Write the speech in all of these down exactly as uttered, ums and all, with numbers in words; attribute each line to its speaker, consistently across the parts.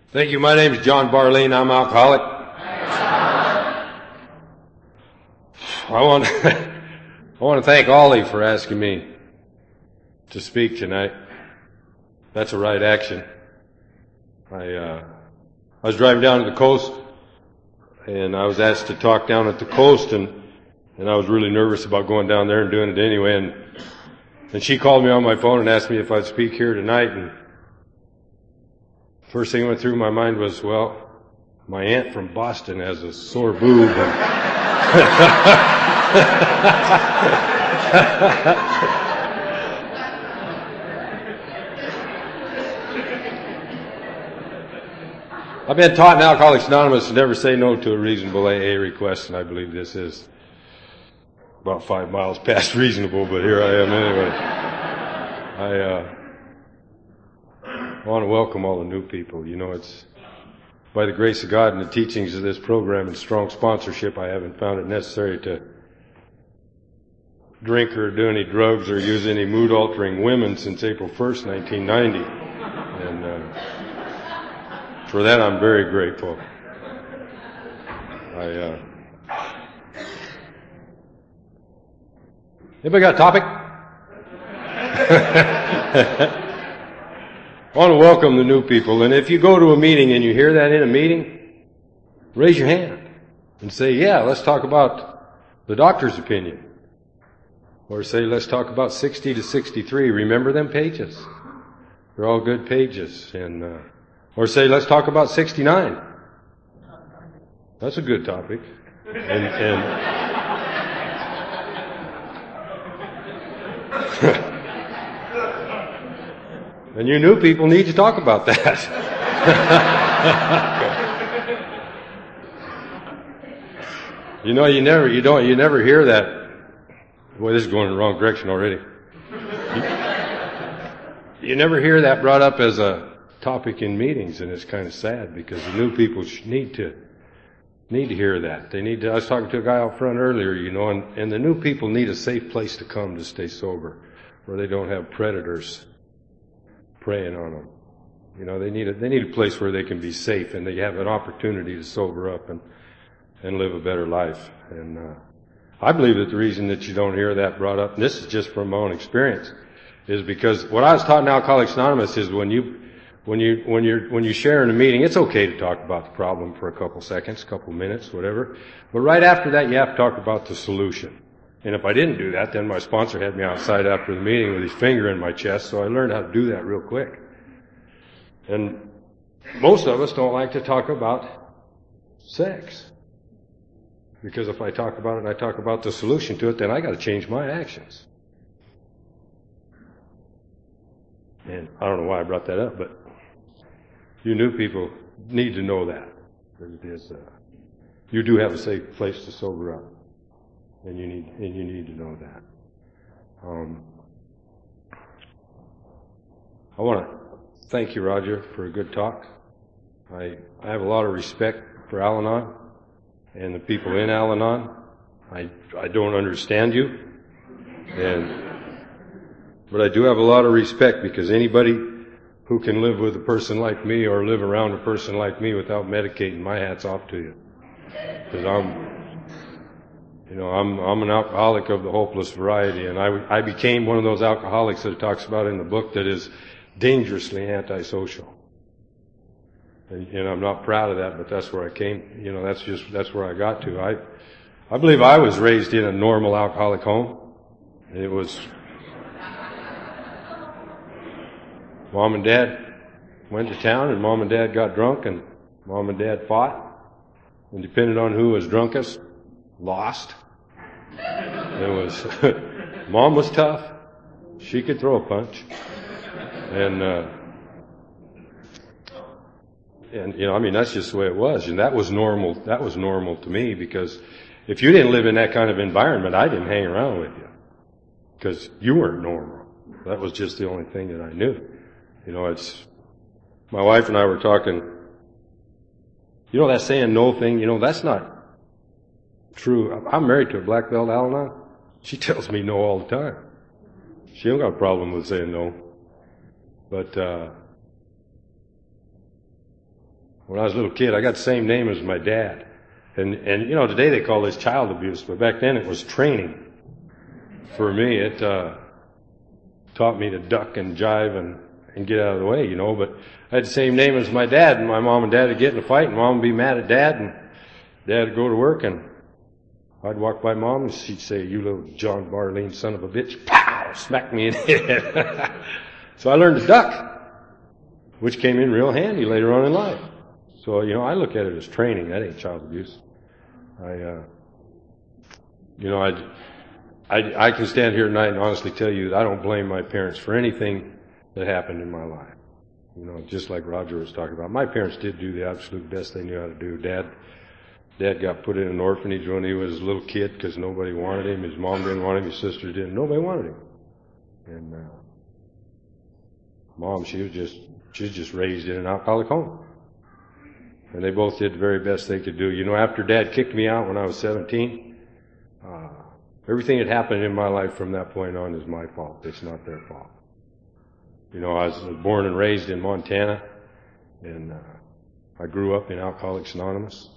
Speaker 1: Thank you. My name is John Barleen. I'm alcoholic. I want I want to thank Ollie for asking me to speak tonight. That's a right action. I uh, I was driving down to the coast, and I was asked to talk down at the coast, and and I was really nervous about going down there and doing it anyway. And and she called me on my phone and asked me if I'd speak here tonight. And first thing that went through my mind was, well, my aunt from Boston has a sore boob. I've been taught in Alcoholics Anonymous to never say no to a reasonable A A request, and I believe this is about five miles past reasonable, but here I am anyway. I, uh, I want to welcome all the new people. You know, it's by the grace of God and the teachings of this program and strong sponsorship, I haven't found it necessary to drink or do any drugs or use any mood-altering women since April first, nineteen ninety. And uh, for that, I'm very grateful. I, uh, anybody got a topic? I want to welcome the new people, and if you go to a meeting and you hear that in a meeting, raise your hand and say, yeah, let's talk about the doctor's opinion. Or say, let's talk about sixty to sixty-three. Remember them pages? They're all good pages. And uh, or say, let's talk about sixty-nine. That's a good topic. And, and And you new people need to talk about that. You know, you never, you don't, you never hear that. Boy, this is going in the wrong direction already. You, you never hear that brought up as a topic in meetings, and it's kind of sad because the new people need to, need to hear that. They need to, I was talking to a guy out front earlier, you know, and, and the new people need a safe place to come to stay sober, where they don't have predators preying on them. You know, they need a, they need a place where they can be safe and they have an opportunity to sober up and, and live a better life. And, uh, I believe that the reason that you don't hear that brought up, and this is just from my own experience, is because what I was taught in Alcoholics Anonymous is when you, when you, when you're, when you share in a meeting, it's okay to talk about the problem for a couple seconds, couple minutes, whatever. But right after that, you have to talk about the solution. And if I didn't do that, then my sponsor had me outside after the meeting with his finger in my chest, so I learned how to do that real quick. And most of us don't like to talk about sex. Because if I talk about it and I talk about the solution to it, then I got to change my actions. And I don't know why I brought that up, but you new people need to know that. That it is, uh, you do have a safe place to sober up. And you need, and you need to know that. Um, I want to thank you, Roger, for a good talk. I, I have a lot of respect for Al-Anon and the people in Al-Anon. I, I don't understand you, and, but I do have a lot of respect because anybody who can live with a person like me or live around a person like me without medicating, my hat's off to you. Because I'm, You know, I'm, I'm an alcoholic of the hopeless variety, and I, I became one of those alcoholics that it talks about in the book that is dangerously antisocial. And, and I'm not proud of that, but that's where I came, you know, that's just, that's where I got to. I, I believe I was raised in a normal alcoholic home. And it was, mom and dad went to town, and mom and dad got drunk, and mom and dad fought. And depending on who was drunkest, lost. It was, mom was tough. She could throw a punch. And, uh, and, you know, I mean, that's just the way it was. And that was normal, that was normal to me because if you didn't live in that kind of environment, I didn't hang around with you. Because you weren't normal. That was just the only thing that I knew. You know, it's, my wife and I were talking, you know that saying no thing, you know, that's not true. I'm married to a black belt, Al-Anon. She tells me no all the time. She don't got a problem with saying no. But, uh, when I was a little kid, I got the same name as my dad. And, and you know, today they call this child abuse, but back then it was training. For me, it uh, taught me to duck and jive and, and get out of the way, you know. But I had the same name as my dad, and my mom and dad would get in a fight, and mom would be mad at dad, and dad would go to work, and I'd walk by mom, and she'd say, "You little John Barleen son of a bitch," pow, smack me in the head. So I learned to duck, which came in real handy later on in life. So, you know, I look at it as training. That ain't child abuse. I, uh, you know, I, I, I can stand here tonight and honestly tell you that I don't blame my parents for anything that happened in my life. You know, just like Roger was talking about. My parents did do the absolute best they knew how to do. Dad, Dad got put in an orphanage when he was a little kid because nobody wanted him. His mom didn't want him. His sister didn't. Nobody wanted him. And, uh, Mom, she was just, she was just raised in an alcoholic home. And they both did the very best they could do. You know, after Dad kicked me out when I was seventeen, uh, everything that happened in my life from that point on is my fault. It's not their fault. You know, I was born and raised in Montana, and uh, I grew up in Alcoholics Anonymous.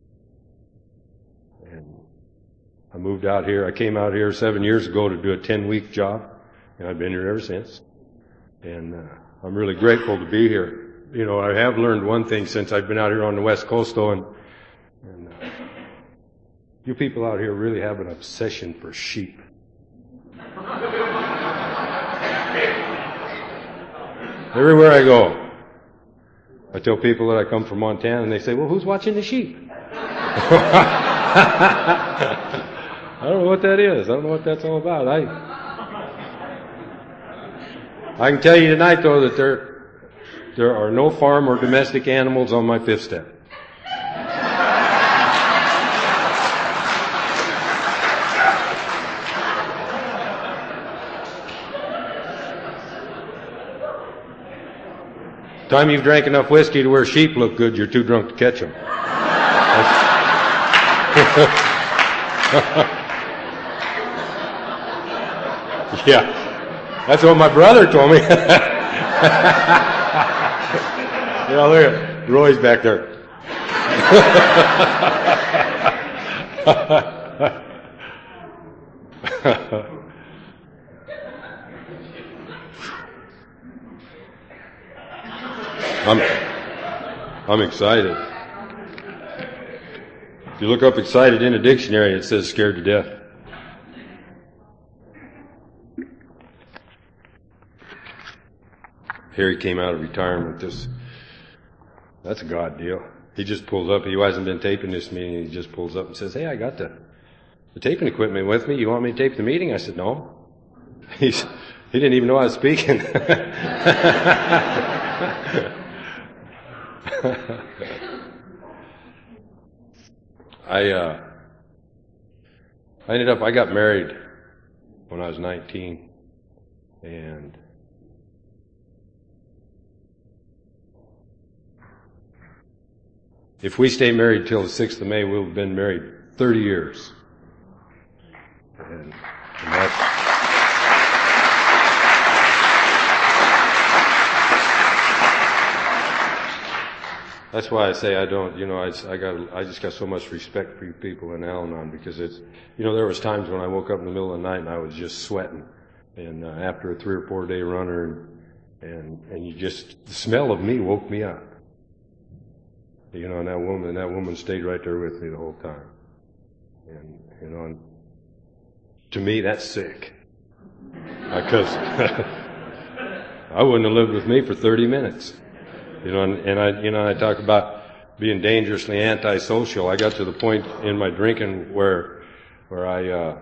Speaker 1: And I moved out here. I came out here seven years ago to do a ten-week job, and I've been here ever since. And uh, I'm really grateful to be here. You know, I have learned one thing since I've been out here on the West Coast, though, and, and uh, you people out here really have an obsession for sheep. Everywhere I go, I tell people that I come from Montana, and they say, "Well, who's watching the sheep?" I don't know what that is. I don't know what that's all about. I I can tell you tonight, though, that there there are no farm or domestic animals on my fifth step. Time you've drank enough whiskey to where sheep look good, you're too drunk to catch them. Yeah. That's what my brother told me. You know, look at Roy's back there. I'm, I'm excited. If you look up excited in a dictionary, it says scared to death. Harry came out of retirement. This, that's a God deal. He just pulls up. He hasn't been taping this meeting. He just pulls up and says, "Hey, I got the, the taping equipment with me. You want me to tape the meeting?" I said, "No." He's, he didn't even know I was speaking. I, uh, I ended up, I got married when I was nineteen, and if we stay married till the sixth of May, we'll have been married thirty years. And, and that's, that's why I say I don't, you know, I, I got, I just got so much respect for you people in Al-Anon, because it's, you know, there was times when I woke up in the middle of the night and I was just sweating. And uh, after a three or four day runner, and, and, and you just, the smell of me woke me up. You know, and that woman, that woman stayed right there with me the whole time. And, you know, and to me, that's sick. Because I wouldn't have lived with me for thirty minutes. You know, and, and I, you know, I talk about being dangerously antisocial. I got to the point in my drinking where, where I, uh,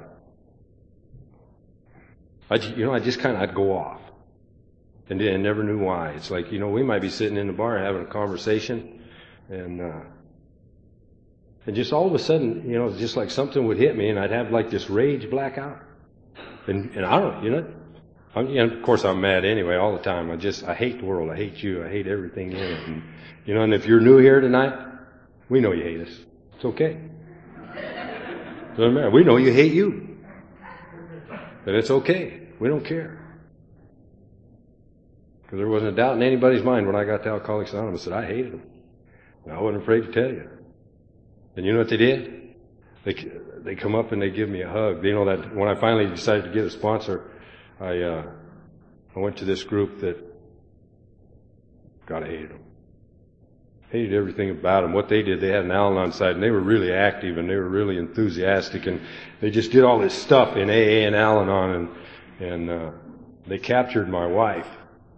Speaker 1: I, you know, I just kind of, I'd go off. And I never knew why. It's like, you know, we might be sitting in the bar having a conversation, and, uh, and just all of a sudden, you know, just like something would hit me, and I'd have like this rage blackout. And, and I don't, you know, I'm, you know, of course I'm mad anyway all the time. I just, I hate the world. I hate you. I hate everything in it. And, you know, and if you're new here tonight, we know you hate us. It's okay. Doesn't matter. We know you hate you. And it's okay. We don't care. Because there wasn't a doubt in anybody's mind when I got to Alcoholics Anonymous that I hated them. And I wasn't afraid to tell you. And you know what they did? They they come up and they give me a hug. You know that when I finally decided to get a sponsor, I uh, I went to this group that, God, I hated them. Hated everything about them. What they did, they had an Al-Anon side, and they were really active, and they were really enthusiastic, and they just did all this stuff in A A and Al-Anon, and and uh, they captured my wife.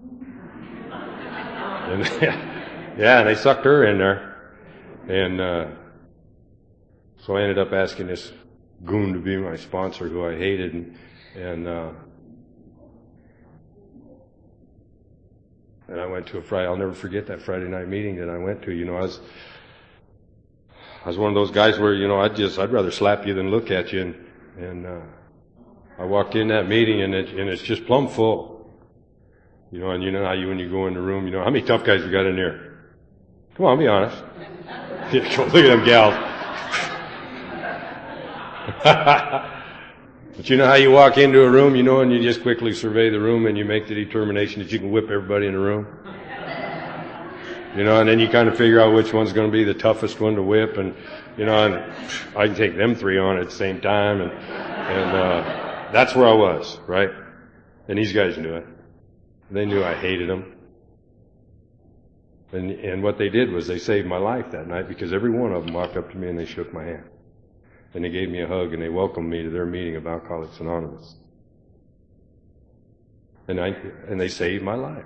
Speaker 1: And yeah, and they sucked her in there, and uh, so I ended up asking this goon to be my sponsor, who I hated, and and. Uh, And I went to a Friday, I'll never forget that Friday night meeting that I went to. You know, I was, I was one of those guys where, you know, I'd just, I'd rather slap you than look at you. And, and, uh, I walked in that meeting and it, and it's just plumb full. You know, and you know how you, when you go in the room, you know, how many tough guys we got in there? Come on, be honest. Look at them gals. But you know how you walk into a room, you know, and you just quickly survey the room and you make the determination that you can whip everybody in the room? You know, and then you kind of figure out which one's going to be the toughest one to whip, and, you know, and I can take them three on at the same time, and, and, uh, that's where I was, right? And these guys knew it. They knew I hated them. And, and what they did was they saved my life that night, because every one of them walked up to me and they shook my hand. And they gave me a hug and they welcomed me to their meeting of Alcoholics Anonymous. And I, and they saved my life.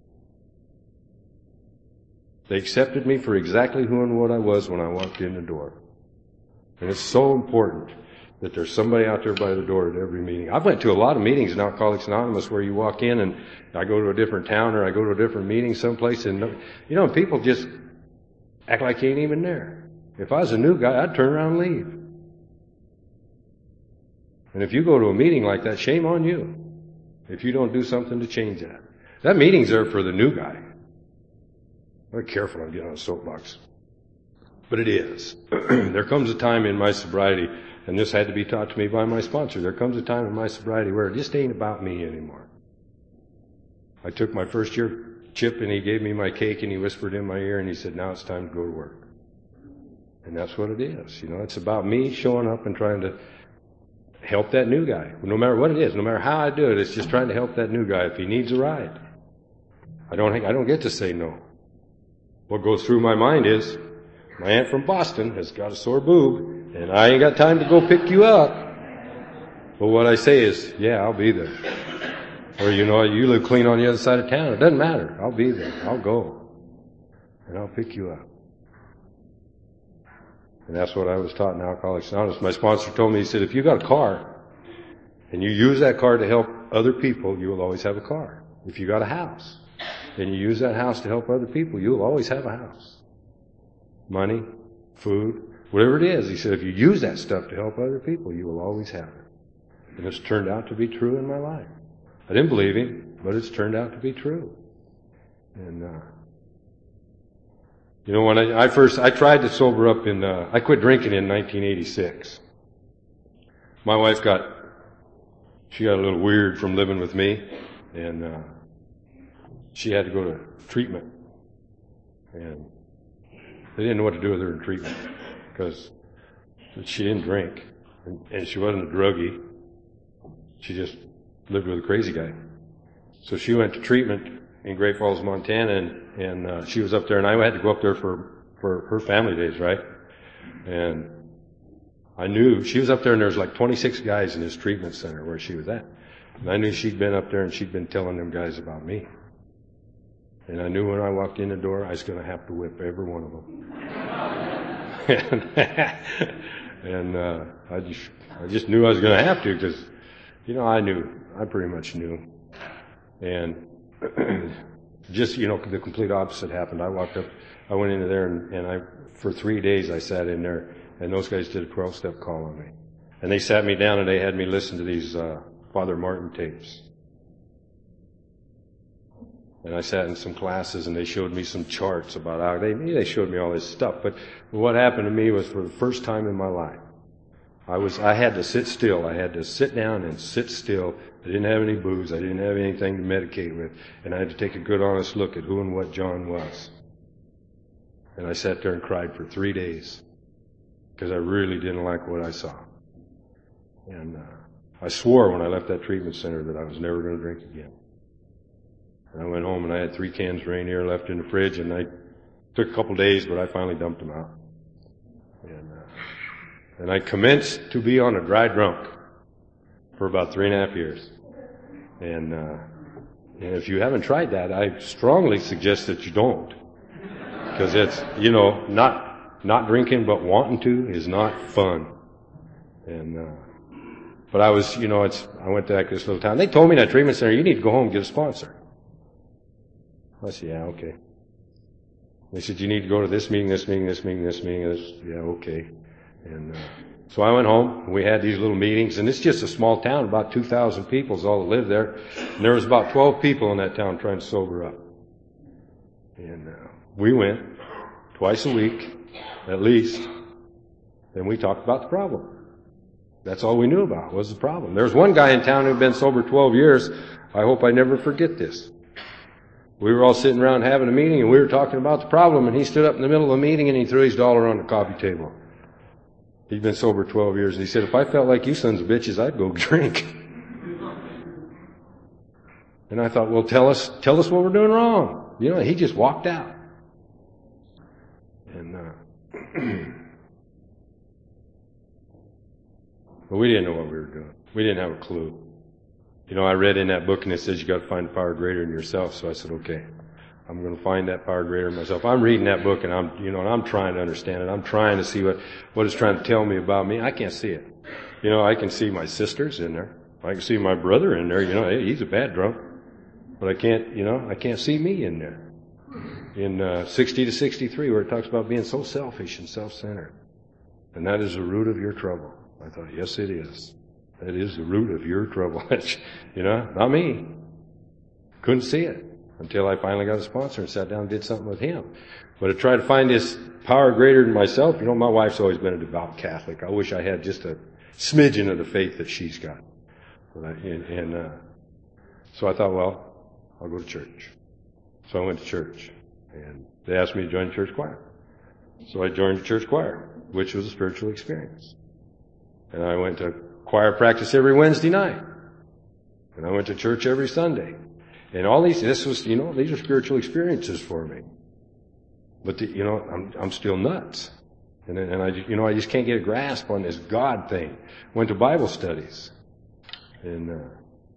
Speaker 1: They accepted me for exactly who and what I was when I walked in the door. And it's so important that there's somebody out there by the door at every meeting. I've went to a lot of meetings in Alcoholics Anonymous where you walk in and I go to a different town or I go to a different meeting someplace, and, you know, people just act like you ain't even there. If I was a new guy, I'd turn around and leave. And if you go to a meeting like that, shame on you if you don't do something to change that. That meeting's there for the new guy. Very careful on getting on a soapbox. But it is. There comes a time in my sobriety, and this had to be taught to me by my sponsor, there comes a time in my sobriety where it just ain't about me anymore. I took my first year chip and he gave me my cake and he whispered in my ear and he said, now it's time to go to work. And that's what it is. You know, it's about me showing up and trying to help that new guy. No matter what it is, no matter how I do it, it's just trying to help that new guy. If he needs a ride, I don't, I don't get to say no. What goes through my mind is, my aunt from Boston has got a sore boob, and I ain't got time to go pick you up. But what I say is, yeah, I'll be there. Or, you know, you live clean on the other side of town. It doesn't matter. I'll be there. I'll go. And I'll pick you up. And that's what I was taught in Alcoholics Anonymous. My sponsor told me, he said, if you got a car and you use that car to help other people, you will always have a car. If you got a house and you use that house to help other people, you will always have a house. Money, food, whatever it is. He said, if you use that stuff to help other people, you will always have it. And it's turned out to be true in my life. I didn't believe him, but it's turned out to be true. And, uh, You know, when I, I first, I tried to sober up in, uh, I quit drinking in nineteen eighty-six. My wife got, she got a little weird from living with me, and, uh, she had to go to treatment. And they didn't know what to do with her in treatment, because she didn't drink, and, and she wasn't a druggie. She just lived with a crazy guy. So she went to treatment in Great Falls, Montana, and, and uh, she was up there, and I had to go up there for, for her family days, right? And I knew, she was up there, and there was like twenty-six guys in this treatment center where she was at. And I knew she'd been up there, and she'd been telling them guys about me. And I knew when I walked in the door, I was going to have to whip every one of them. and and uh, I just I just knew I was going to have to, because, you know, I knew, I pretty much knew. And just, you know, the complete opposite happened. I walked up, I went into there, and, and I, for three days I sat in there, and those guys did a twelve-step call on me. And they sat me down and they had me listen to these uh, Father Martin tapes. And I sat in some classes and they showed me some charts about how, they, they showed me all this stuff. But what happened to me was, for the first time in my life, I was, I had to sit still. I had to sit down and sit still. I didn't have any booze. I didn't have anything to medicate with. And I had to take a good honest look at who and what John was. And I sat there and cried for three days because I really didn't like what I saw. And uh, I swore when I left that treatment center that I was never going to drink again. And I went home and I had three cans of Rainier left in the fridge, and I took a couple days, but I finally dumped them out. And, uh, and I commenced to be on a dry drunk for about three and a half years. And, uh, and if you haven't tried that, I strongly suggest that you don't. Because it's, you know, not, not drinking but wanting to is not fun. And, uh, but I was, you know, it's, I went to that, this little town. They told me in that treatment center, you need to go home and get a sponsor. I said, yeah, okay. They said, you need to go to this meeting, this meeting, this meeting, this meeting. This, yeah, okay. And, uh, so I went home, and we had these little meetings, and it's just a small town, about two thousand people is all that live there. And there was about twelve people in that town trying to sober up. And, uh, we went twice a week, at least, and we talked about the problem. That's all we knew about was the problem. There was one guy in town who had been sober twelve years. I hope I never forget this. We were all sitting around having a meeting, and we were talking about the problem, and he stood up in the middle of the meeting, and he threw his dollar on the coffee table. He'd been sober twelve years, and he said, if I felt like you sons of bitches, I'd go drink. And I thought, well, tell us, tell us what we're doing wrong. You know, he just walked out. And, uh, but we didn't know what we were doing. We didn't have a clue. You know, I read in that book, and it says you got to find the power greater in yourself. So I said, okay, I'm going to find that power greater in myself. I'm reading that book, and I'm, you know, and I'm trying to understand it. I'm trying to see what, what it's trying to tell me about me. I can't see it. You know, I can see my sisters in there. I can see my brother in there. You know, hey, he's a bad drunk. But I can't, you know, I can't see me in there. In uh, sixty to sixty-three, where it talks about being so selfish and self-centered. And that is the root of your trouble. I thought, yes, it is. That is the root of your trouble. You know, not me. Couldn't see it until I finally got a sponsor and sat down and did something with him. But I tried to find this power greater than myself. You know, my wife's always been a devout Catholic. I wish I had just a smidgen of the faith that she's got. And, and uh, so I thought, well, I'll go to church. So I went to church. And they asked me to join the church choir. So I joined the church choir, which was a spiritual experience. And I went to choir practice every Wednesday night. And I went to church every Sunday. And all these, this was, you know, these are spiritual experiences for me. But, the, you know, I'm, I'm still nuts. And, and I, you know, I just can't get a grasp on this God thing. Went to Bible studies. And, uh,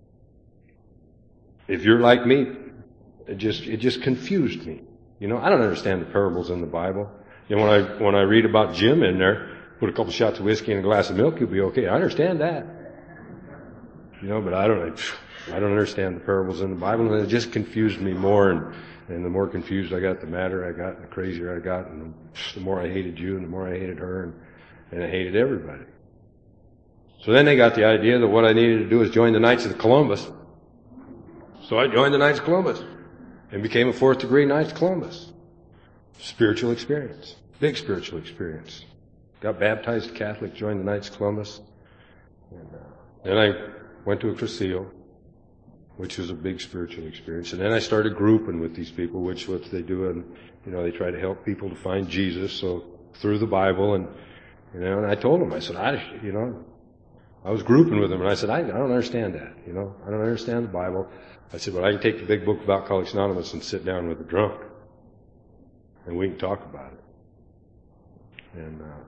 Speaker 1: if you're like me, it just, it just confused me. You know, I don't understand the parables in the Bible. You know, when I, when I read about Jim in there, put a couple shots of whiskey in a glass of milk, you'll be okay. I understand that. You know, but I don't, I don't understand the parables in the Bible, and it just confused me more, and, and the more confused I got, the madder I got, and the crazier I got, and the more I hated you, and the more I hated her, and, and I hated everybody. So then they got the idea that what I needed to do was join the Knights of Columbus. So I joined the Knights of Columbus and became a fourth degree Knights of Columbus. Spiritual experience. Big spiritual experience. Got baptized Catholic, joined the Knights of Columbus. And uh, then I went to a Cursillo, which was a big spiritual experience. And then I started grouping with these people, which what they do, and you know, they try to help people to find Jesus. So through the Bible, and you know, and I told them, I said, I, you know, I was grouping with them, and I said, I, I don't understand that. You know, I don't understand the Bible. I said, but I can take the big book of Alcoholics Anonymous and sit down with a drunk, and we can talk about it. And uh,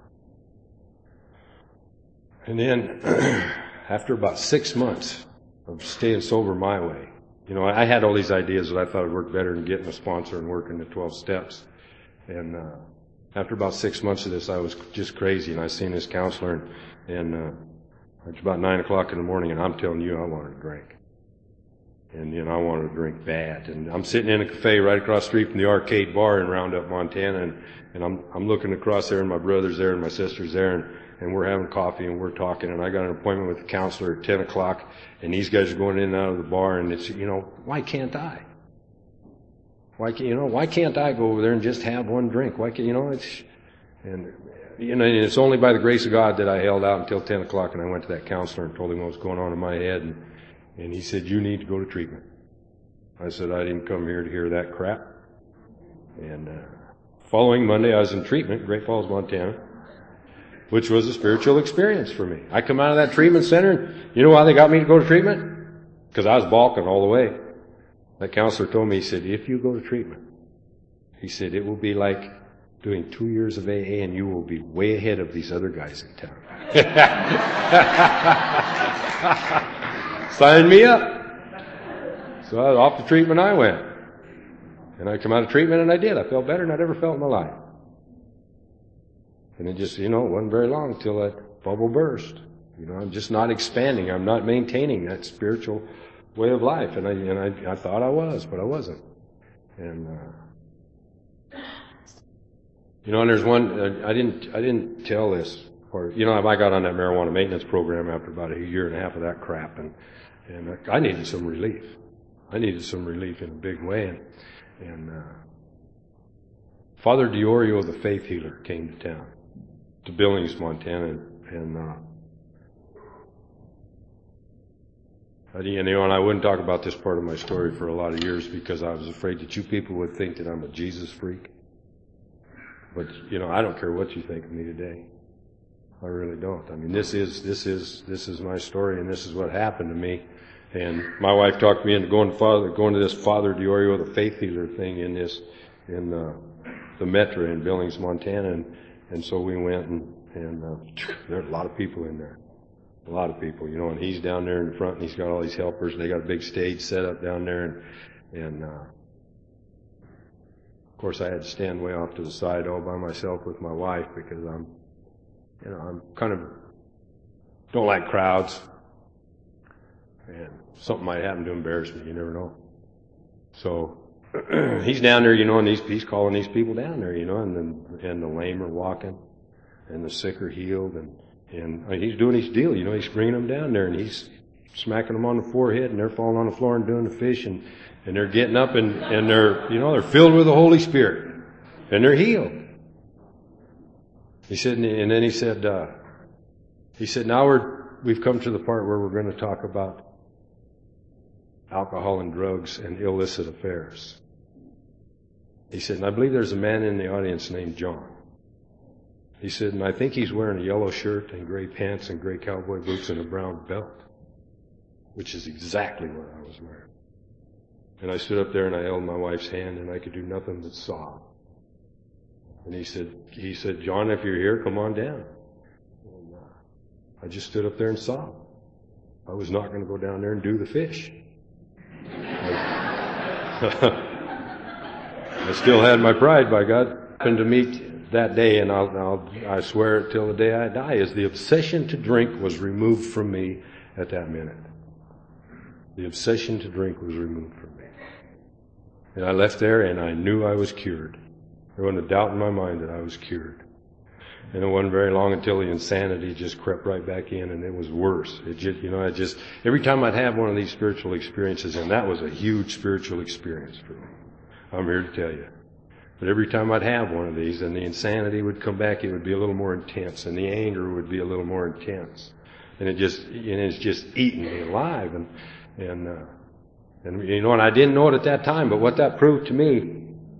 Speaker 1: and then after about six months of staying sober my way, you know, I had all these ideas that I thought would work better than getting a sponsor and working the twelve steps. And uh, after about six months of this, I was just crazy, and I seen this counselor, and, and uh, it's about nine o'clock in the morning, and I'm telling you, I wanted to drink. And, you know, I wanted to drink bad. And I'm sitting in a cafe right across the street from the Arcade Bar in Roundup, Montana, and, and I'm, I'm looking across there, and my brother's there, and my sister's there, and, and we're having coffee, and we're talking, and I got an appointment with the counselor at ten o'clock, and these guys are going in and out of the bar, and it's, you know, why can't I? Why can't, you know, why can't I go over there and just have one drink? Why can't, you know, it's, and, you know, and it's only by the grace of God that I held out until ten o'clock, and I went to that counselor and told him what was going on in my head, and, and he said, you need to go to treatment. I said, I didn't come here to hear that crap. And uh, following Monday, I was in treatment in Great Falls, Montana, which was a spiritual experience for me. I come out of that treatment center, and you know why they got me to go to treatment? Because I was balking all the way. That counselor told me, he said, if you go to treatment, he said, it will be like doing two years of A A and you will be way ahead of these other guys in town. Sign me up. So I was off the treatment I went. And I come out of treatment and I did. I felt better than I'd ever felt in my life. And it just, you know, it wasn't very long till that bubble burst. You know, I'm just not expanding. I'm not maintaining that spiritual way of life. And I, and I, I thought I was, but I wasn't. And, uh, you know, and there's one, uh, I didn't, I didn't tell this, or, you know, I got on that marijuana maintenance program after about a year and a half of that crap, and, and I needed some relief. I needed some relief in a big way, and, and, uh, Father Diorio, the faith healer, came to town, to Billings, Montana, and, and uh, you know, and I wouldn't talk about this part of my story for a lot of years because I was afraid that you people would think that I'm a Jesus freak. But, you know, I don't care what you think of me today. I really don't. I mean, this is, this is, this is my story, and this is what happened to me. And my wife talked me into going to Father, going to this Father Diorio, the faith healer thing in this, in the, the Metra in Billings, Montana, and, and so we went, and, and, uh, there are a lot of people in there. A lot of people, you know, and he's down there in the front, and he's got all these helpers, and they got a big stage set up down there, and, and, uh, of course I had to stand way off to the side all by myself with my wife because I'm, you know, I'm kind of, don't like crowds, and something might happen to embarrass me, you never know. So, he's down there, you know, and he's, he's calling these people down there, you know, and the, and the lame are walking, and the sick are healed, and, and he's doing his deal, you know, he's bringing them down there, and he's smacking them on the forehead, and they're falling on the floor and doing the fish, and, and they're getting up, and, and they're, you know, they're filled with the Holy Spirit, and they're healed. He said, and then he said, uh, he said, now we're, we've come to the part where we're going to talk about alcohol and drugs and illicit affairs. He said, and I believe there's a man in the audience named John. He said, and I think he's wearing a yellow shirt and gray pants and gray cowboy boots and a brown belt, which is exactly what I was wearing. And I stood up there and I held my wife's hand and I could do nothing but sob. And he said, he said, John, if you're here, come on down. And uh, I just stood up there and sobbed. I was not going to go down there and do the fish. I, I still had my pride, by God. Happened to meet that day, and I'll, I'll, I swear it till the day I die, is the obsession to drink was removed from me at that minute. The obsession to drink was removed from me. And I left there and I knew I was cured. There wasn't a doubt in my mind that I was cured. And it wasn't very long until the insanity just crept right back in, and it was worse. It just, you know, I just, every time I'd have one of these spiritual experiences, and that was a huge spiritual experience for me. I'm here to tell you. But every time I'd have one of these, and the insanity would come back, it would be a little more intense, and the anger would be a little more intense. And it just, and it's just eating me alive. And, and, uh, and, you know, and I didn't know it at that time, but what that proved to me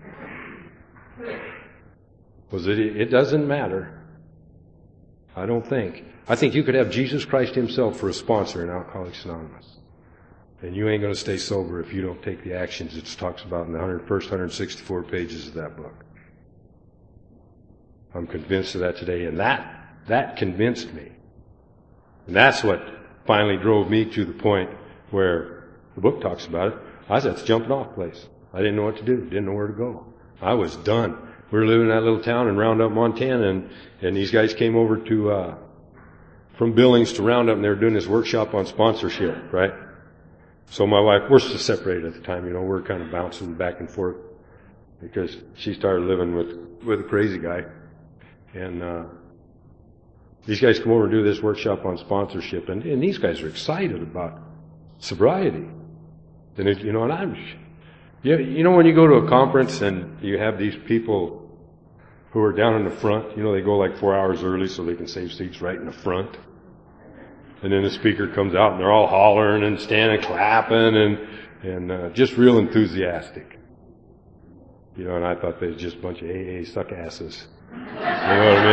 Speaker 1: was that it, it doesn't matter. I don't think. I think you could have Jesus Christ himself for a sponsor in Alcoholics Anonymous. And you ain't going to stay sober if you don't take the actions it talks about in the first one hundred sixty-four pages of that book. I'm convinced of that today, and that, that convinced me. And that's what finally drove me to the point where the book talks about it. I was at the jumping off place. I didn't know what to do, didn't know where to go. I was done. We were living in that little town in Roundup, Montana, and, and these guys came over to, uh, from Billings to Roundup, and they were doing this workshop on sponsorship, right? So my wife, we're still separated at the time, you know, we're kind of bouncing back and forth because she started living with, with a crazy guy. And, uh, these guys come over and do this workshop on sponsorship, and, and these guys are excited about sobriety. And it, you know, and I'm, you, you know, when you go to a conference and you have these people who are down in the front, you know, they go like four hours early so they can save seats right in the front. And then the speaker comes out and they're all hollering and standing, clapping, and, and, uh, just real enthusiastic. You know, and I thought they were just a bunch of A A suck asses. You know what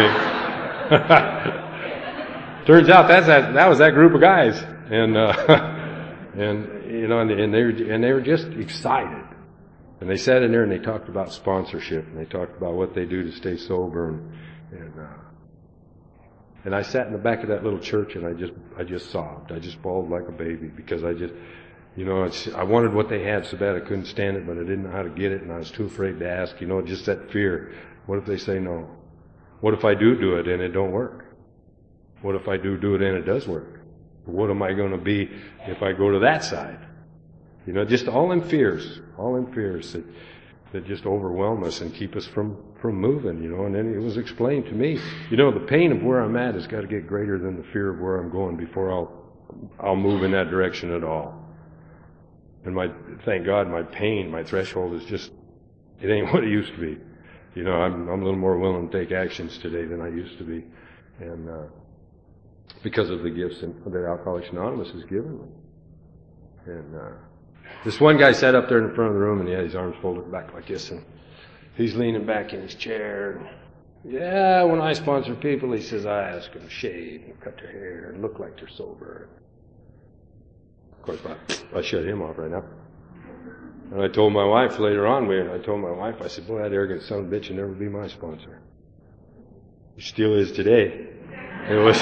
Speaker 1: I mean? Turns out that's that, that was that group of guys. And, uh, and, you know, and, and they were, and they were just excited. And they sat in there and they talked about sponsorship and they talked about what they do to stay sober and, and, uh, and I sat in the back of that little church and I just, I just sobbed. I just bawled like a baby because I just, you know, it's, I wanted what they had so bad I couldn't stand it, but I didn't know how to get it and I was too afraid to ask. You know, just that fear. What if they say no? What if I do do it and it don't work? What if I do do it and it does work? What am I going to be if I go to that side? You know, just all them fears, all them fears that, that just overwhelm us and keep us from, from moving, you know. And then it was explained to me, you know, the pain of where I'm at has got to get greater than the fear of where I'm going before I'll, I'll move in that direction at all. And my, thank God, my pain, my threshold is just, it ain't what it used to be. You know, I'm, I'm a little more willing to take actions today than I used to be. And, uh, because of the gifts that Alcoholics Anonymous has given me. And, uh, this one guy sat up there in the front of the room and he had his arms folded back like this and he's leaning back in his chair. And, yeah, when I sponsor people, he says, I ask them to shave and cut their hair and look like they're sober. Of course, I, I shut him off right now. And I told my wife later on, I told my wife, I said, boy, that arrogant son of a bitch will never be my sponsor. He still is today. It was,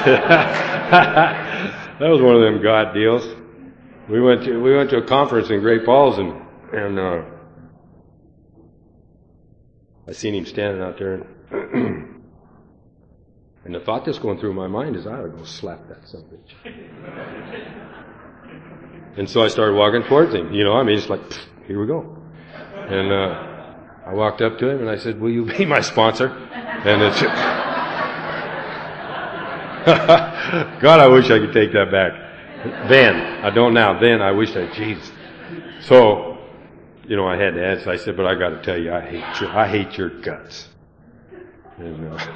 Speaker 1: that was one of them God deals. We went to, we went to a conference in Great Falls and, and, uh, I seen him standing out there and, and the thought that's going through my mind is I ought to go slap that son of a bitch. And so I started walking towards him, you know, I mean, it's like, here we go. And, uh, I walked up to him and I said, will you be my sponsor? And it's, God, I wish I could take that back. Then, I don't now, then I wish I, jeez. So, you know, I had to answer. I said, but I got to tell you, I hate your, I hate your guts. And, uh,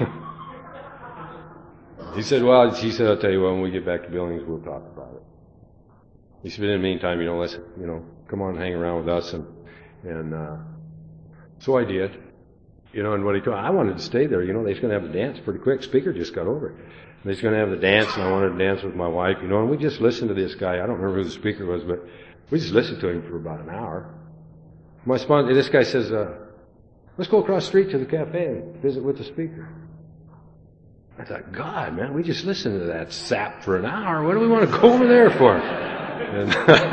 Speaker 1: he said, well, he said, I'll tell you what, when we get back to Billings, we'll talk about it. He said, in the meantime, you know, let's, you know, come on and hang around with us. And, and, uh, so I did. You know, and what he told, I wanted to stay there. You know, they're going to have a dance pretty quick. Speaker just got over it. They're going to have the dance, and I wanted to dance with my wife, you know, and we just listened to this guy. I don't remember who the speaker was, but we just listened to him for about an hour. My sponsor, this guy says, uh, let's go across the street to the cafe and visit with the speaker. I thought, God, man, we just listened to that sap for an hour. What do we want to go over there for? And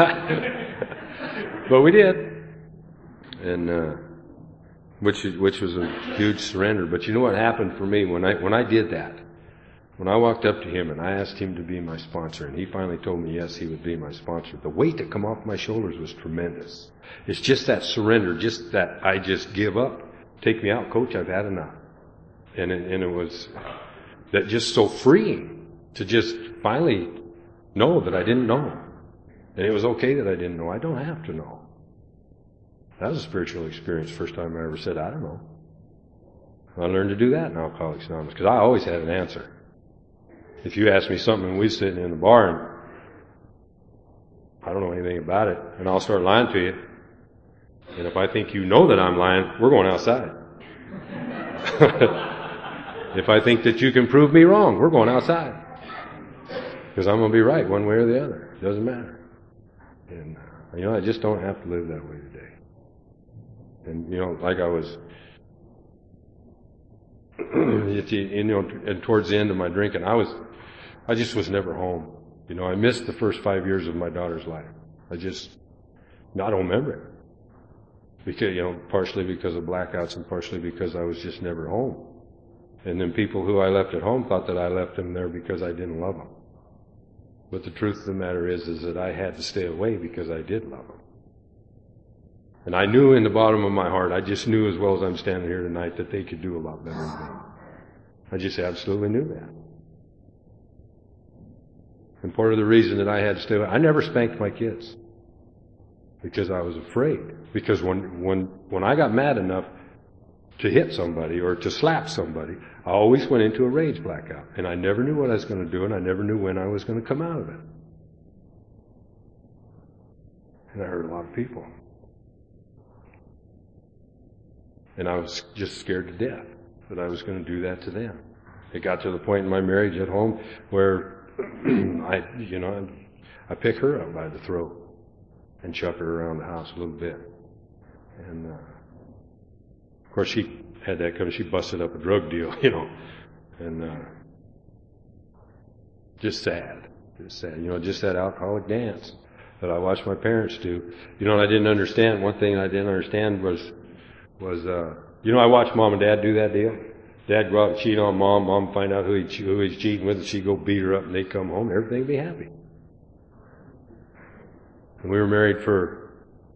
Speaker 1: but we did. And, uh, which, which was a huge surrender. But you know what happened for me when I, when I did that? When I walked up to him and I asked him to be my sponsor, and he finally told me yes, he would be my sponsor, the weight that come off my shoulders was tremendous. It's just that surrender, just that I just give up. Take me out, coach, I've had enough. And it, and it was that just so freeing to just finally know that I didn't know. And it was okay that I didn't know. I don't have to know. That was a spiritual experience. First time I ever said, I don't know. I learned to do that in Alcoholics Anonymous because I always had an answer. If you ask me something and we're sitting in the bar and I don't know anything about it, and I'll start lying to you, and if I think you know that I'm lying, we're going outside. If I think that you can prove me wrong, we're going outside. Because I'm going to be right one way or the other. It doesn't matter. And, you know, I just don't have to live that way today. And, you know, like I was, you know, and towards the end of my drinking, I was, I just was never home. You know, I missed the first five years of my daughter's life. I just, I don't remember it. Because, you know, partially because of blackouts and partially because I was just never home. And then people who I left at home thought that I left them there because I didn't love them. But the truth of the matter is, is that I had to stay away because I did love them. And I knew in the bottom of my heart, I just knew as well as I'm standing here tonight that they could do a lot better than me. I just absolutely knew that. And part of the reason that I had to stay away, I never spanked my kids. Because I was afraid. Because when, when, when I got mad enough to hit somebody or to slap somebody, I always went into a rage blackout. And I never knew what I was going to do, and I never knew when I was going to come out of it. And I hurt a lot of people. And I was just scared to death that I was going to do that to them. It got to the point in my marriage at home where I, you know, I pick her up by the throat and chuck her around the house a little bit. And, uh, of course she had that because she busted up a drug deal, you know, and, uh, just sad, just sad, you know, just that alcoholic dance that I watched my parents do. You know, and I didn't understand, one thing I didn't understand was, was, uh, you know, I watched mom and dad do that deal. Dad go out and cheat on mom, mom find out who, he, who he's cheating with, and she'd go beat her up, and they'd come home, everything would be happy. And we were married for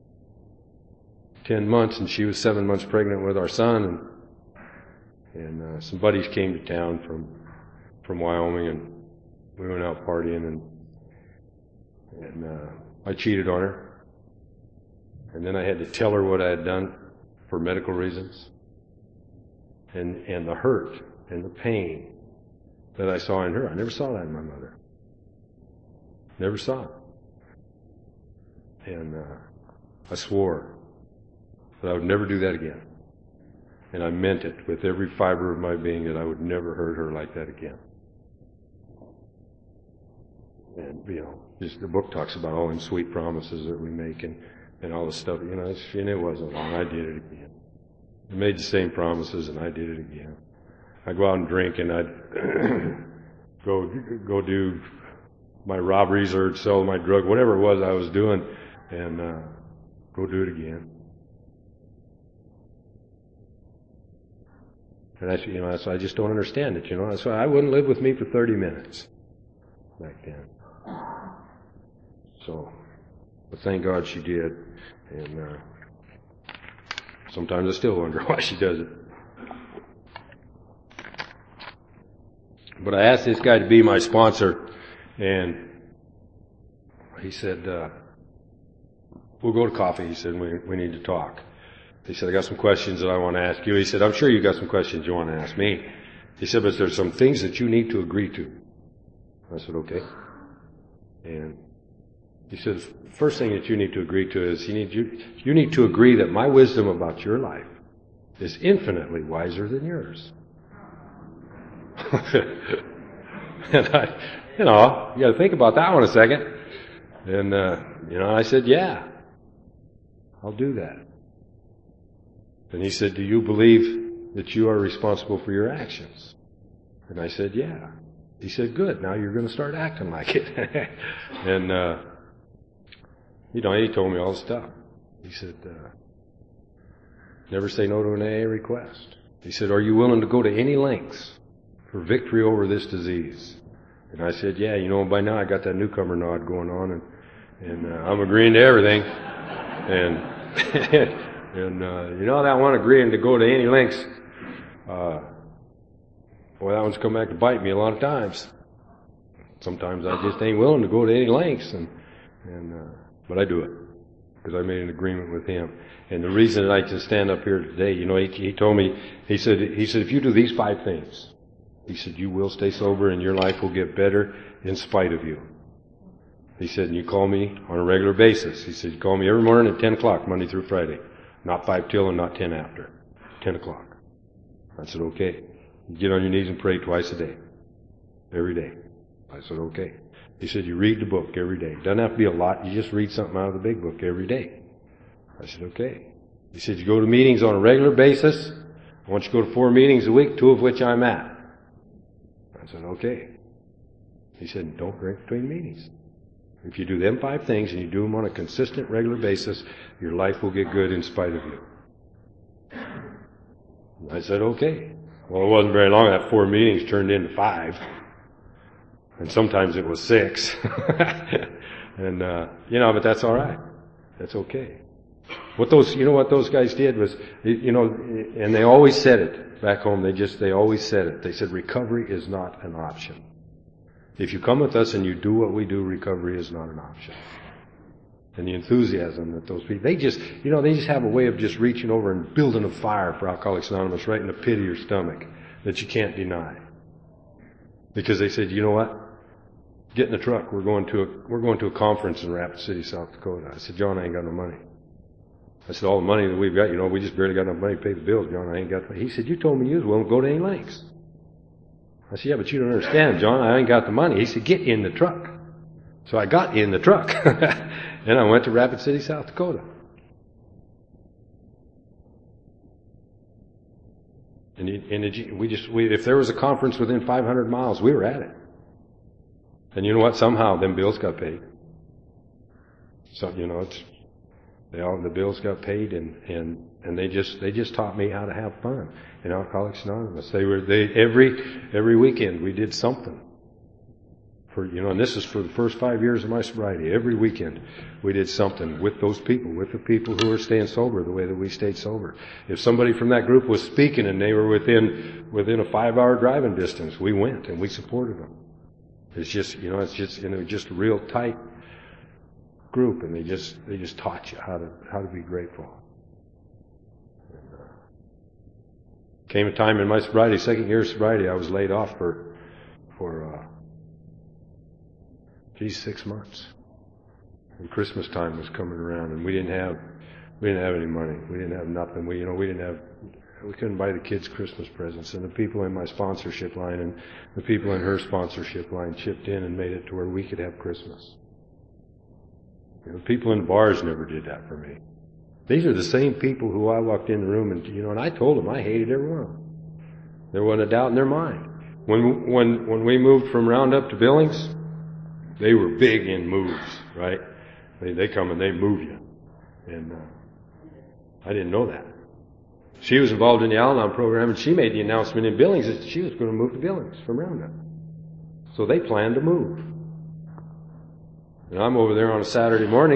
Speaker 1: ten months, and she was seven months pregnant with our son, and and uh, some buddies came to town from from Wyoming, and we went out partying, and and uh, I cheated on her, and then I had to tell her what I had done for medical reasons, and and the hurt and the pain that I saw in her. I never saw that in my mother. Never saw it. And uh, I swore that I would never do that again. And I meant it with every fiber of my being that I would never hurt her like that again. And, you know, just the book talks about all them sweet promises that we make and, and all the stuff, you know, it's, and it wasn't long. I did it again. I made the same promises and I did it again. I'd go out and drink and I'd go, go do my robberies or sell my drug, whatever it was I was doing, and uh, go do it again. And that's, you know, that's, I just don't understand it, you know. That's why I wouldn't live with me for thirty minutes back then. So, but thank God she did. And uh, sometimes I still wonder why she does it. But I asked this guy to be my sponsor, and he said, uh, we'll go to coffee. He said, we, we need to talk. He said, I got some questions that I want to ask you. He said, I'm sure you got some questions you want to ask me. He said, but there's some things that you need to agree to. I said, okay. And he said, the first thing that you need to agree to is you need, you, you need to agree that my wisdom about your life is infinitely wiser than yours. And I, you know, you got to think about that one a second. And, uh, you know, I said, yeah, I'll do that. And he said, do you believe that you are responsible for your actions? And I said, yeah. He said, good, now you're going to start acting like it. And, uh, you know, he told me all the stuff. He said, uh, never say no to an A A request. He said, are you willing to go to any lengths for victory over this disease? And I said, yeah, you know, by now I got that newcomer nod going on, and, and uh, I'm agreeing to everything. And, and uh, you know, that one agreeing to go to any lengths, uh, boy, that one's come back to bite me a lot of times. Sometimes I just ain't willing to go to any lengths, and, and uh, but I do it because I made an agreement with him. And the reason that I can stand up here today, you know, he, he told me, he said, he said, if you do these five things, he said, you will stay sober and your life will get better in spite of you. He said, and you call me on a regular basis. He said, you call me every morning at ten o'clock, Monday through Friday. Not five till and not ten after. ten o'clock. I said, okay. You get on your knees and pray twice a day. Every day. I said, okay. He said, you read the book every day. Doesn't have to be a lot. You just read something out of the big book every day. I said, okay. He said, you go to meetings on a regular basis. I want you to go to four meetings a week, two of which I'm at. I said, okay. He said, don't drink between meetings. If you do them five things and you do them on a consistent, regular basis, your life will get good in spite of you. I said, okay. Well, it wasn't very long. That four meetings turned into five. And sometimes it was six. And, uh, you know, but that's all right. That's okay. What those, you know what those guys did was, you know, and they always said it back home. They just, they always said it. They said recovery is not an option. If you come with us and you do what we do, recovery is not an option. And the enthusiasm that those people, they just, you know, they just have a way of just reaching over and building a fire for Alcoholics Anonymous right in the pit of your stomach that you can't deny. Because they said, you know what? Get in the truck. We're going to a, we're going to a conference in Rapid City, South Dakota. I said, John, I ain't got no money. I said, all the money that we've got, you know, we just barely got enough money to pay the bills, John. I ain't got the... He said, you told me you was willing to go to any lengths. I said, yeah, but you don't understand, John. I ain't got the money. He said, get in the truck. So I got in the truck. And I went to Rapid City, South Dakota. And, it, and it, we just, we, if there was a conference within five hundred miles, we were at it. And you know what? Somehow them bills got paid. So, you know, it's, they all, the bills got paid, and, and, and they just, they just taught me how to have fun in Alcoholics Anonymous. They were, they, every, every weekend we did something. For, you know, and this is for the first five years of my sobriety. Every weekend we did something with those people, with the people who were staying sober the way that we stayed sober. If somebody from that group was speaking and they were within, within a five hour driving distance, we went and we supported them. It's just, you know, it's just, you know, just a real tight group, and they just, they just taught you how to, how to be grateful. And, uh, came a time in my sobriety, second year of sobriety, I was laid off for, for, uh, geez, six months. And Christmas time was coming around, and we didn't have, we didn't have any money. We didn't have nothing. We, you know, we didn't have, we couldn't buy the kids Christmas presents. And the people in my sponsorship line and the people in her sponsorship line chipped in and made it to where we could have Christmas. You know, people in the bars never did that for me. These are the same people who I walked in the room and, you know, and I told them I hated every one of them. There wasn't a doubt in their mind. When, when, when we moved from Roundup to Billings, they were big in moves, right? They, they come and they move you. And, uh, I didn't know that. She was involved in the Al-Anon program, and she made the announcement in Billings that she was going to move to Billings from Roundup. So they planned to move. And I'm over there on a Saturday morning.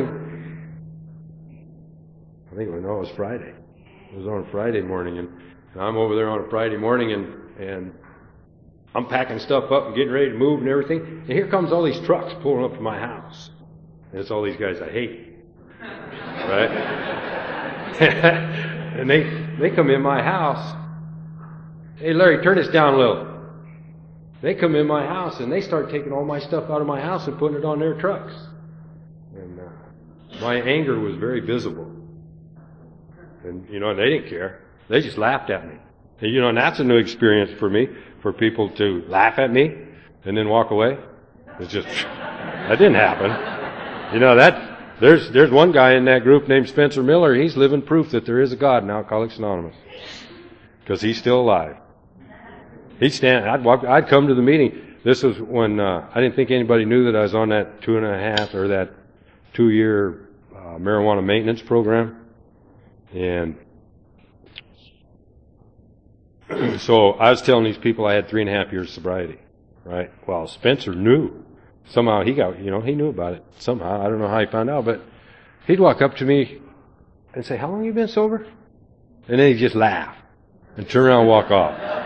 Speaker 1: I think, no, it was Friday. It was on a Friday morning, and, and I'm over there on a Friday morning, and, and I'm packing stuff up and getting ready to move and everything. And here comes all these trucks pulling up to my house. And it's all these guys I hate. Right? And they, they come in my house. Hey, Larry, turn this down a little. They come in my house and they start taking all my stuff out of my house and putting it on their trucks. And uh, my anger was very visible. And, you know, they didn't care. They just laughed at me. And, you know, and that's a new experience for me, for people to laugh at me and then walk away. It's just, that didn't happen. You know, that, there's, there's one guy in that group named Spencer Miller. He's living proof that there is a God in Alcoholics Anonymous. Because he's still alive. He'd stand, I'd walk, I'd come to the meeting. This was when, uh, I didn't think anybody knew that I was on that two and a half or that two year, uh, marijuana maintenance program. And so I was telling these people I had three and a half years sobriety, right? Well, Spencer knew. Somehow he got, you know, he knew about it. Somehow, I don't know how he found out, but he'd walk up to me and say, how long have you been sober? And then he'd just laugh and turn around and walk off.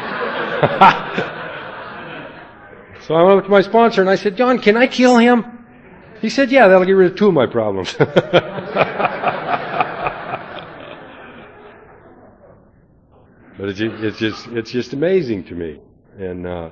Speaker 1: So I went up to my sponsor and I said, John, can I kill him? He said, yeah, that'll get rid of two of my problems. But it's just, it's just, it's just amazing to me. And, uh,